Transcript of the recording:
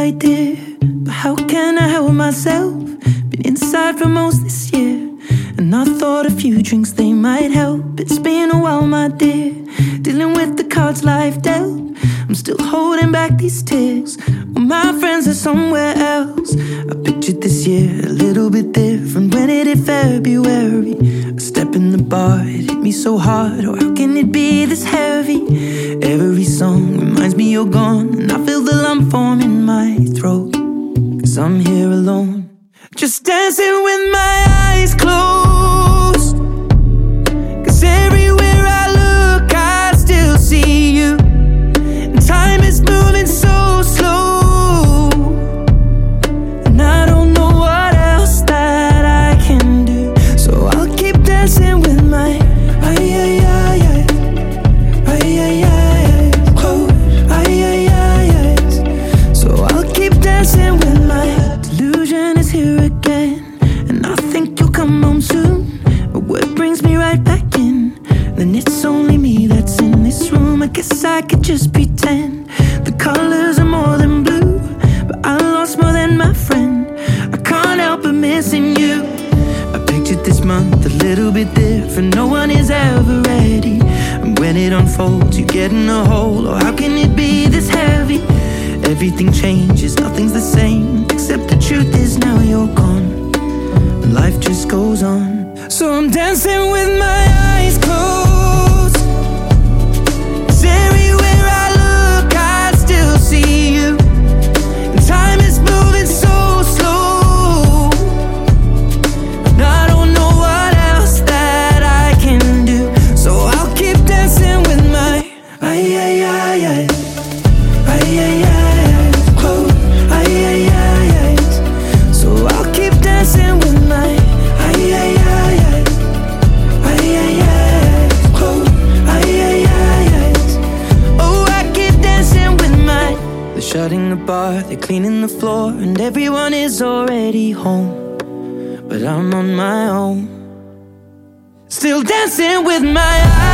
idea, but how can I help myself? Been inside for most this year, and I thought a few drinks, they might help. It's been a while, my dear, dealing with the cards life dealt. I'm still holding back these tears, well, my friends are somewhere else. I pictured this year a little bit different when it hit February. A step in the bar, it hit me so hard, or how can it be this heavy? Every song reminds me you're gone, and I feel the lump form in my throat, 'cause I'm here alone, just dancing with my eyes closed. 'Cause everywhere I look, I still see you. And time is moving so slow, and I don't know what else that I can do. So I'll keep dancing with my So I'll keep dancing with my delusion is here again, and I think you'll come home soon. But what brings me right back in? Then it's only me that's in this room. I guess I could just pretend the colors are more than blue, but I lost more than my friend. I can't help but missing you. I pictured this month a little bit different. No one is ever ready, and when it unfolds, you get in a hole. Or how can it be this heavy? Everything changes, nothing's the same, except the truth is now you're gone, and life just goes on. So I'm dancing with my eyes closed, 'cause everywhere I look, I still see you. And time is moving so slow, and I don't know what else that I can do. So I'll keep dancing with my So I'll keep dancing with my Oh, I keep dancing with my They're shutting the bar, they're cleaning the floor, and everyone is already home, but I'm on my own, still dancing with my eyes.